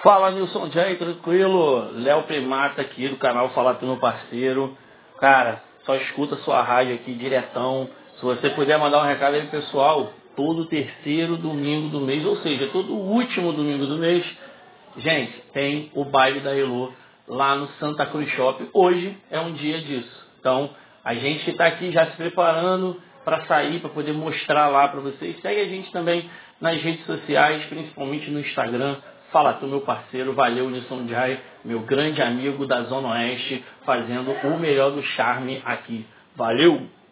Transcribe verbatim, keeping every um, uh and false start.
Fala, Nilson Jay, tranquilo? Léo Primata aqui do canal Fala Tu Meu Parceiro. Cara, só escuta sua rádio aqui diretão. Se você puder mandar um recado aí, pessoal, todo terceiro domingo do mês, ou seja, todo último domingo do mês, gente, tem o baile da Elo lá no Santa Cruz Shopping. Hoje é um dia disso. Então, a gente está aqui já se preparando para sair, para poder mostrar lá para vocês. Segue a gente também nas redes sociais, principalmente no Instagram. Fala Tu Meu Parceiro. Valeu, Nilson Jay, meu grande amigo da Zona Oeste, fazendo o melhor do charme aqui. Valeu!